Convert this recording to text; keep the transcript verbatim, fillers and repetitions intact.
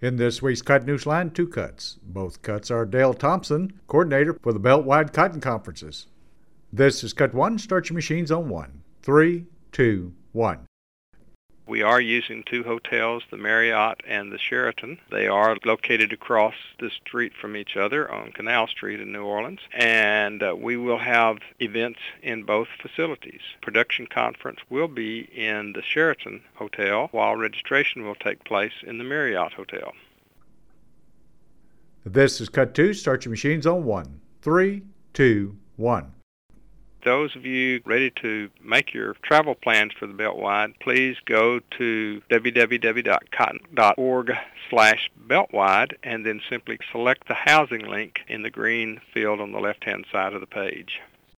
In this week's Cut Newsline, two cuts. Both cuts are Dale Thompson, coordinator for the Beltwide Cotton Conferences. This is Cut one. Start your machines on one. Three, two, one. We are using two hotels, the Marriott and the Sheraton. They are located across the street from each other on Canal Street in New Orleans, and uh, we will have events in both facilities. Production conference will be in the Sheraton Hotel, while registration will take place in the Marriott Hotel. This is Cut two. Start your machines on one. Three, two, one. Those of you ready to make your travel plans for the Beltwide, please go to w w w dot cotton dot org slash beltwide and then simply select the housing link in the green field on the left-hand side of the page.